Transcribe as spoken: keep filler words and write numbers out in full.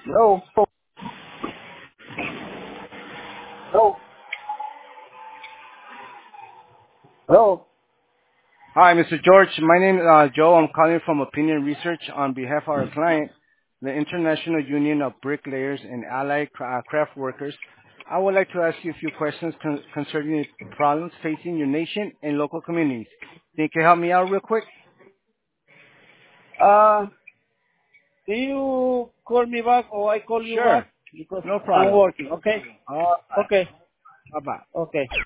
Hello. Hello. Hello. Hi, Mister George. My name is uh, Joe. I'm calling from Opinion Research on behalf of our client, the International Union of Bricklayers and Allied Cra- uh, Craft Workers. I would like to ask you a few questions con- concerning the problems facing your nation and local communities. Think you can help me out real quick? Uh, can you call me back or I call you Sure. back? Because No I'm problem. working. Okay. All right. Okay. Bye-bye. Okay.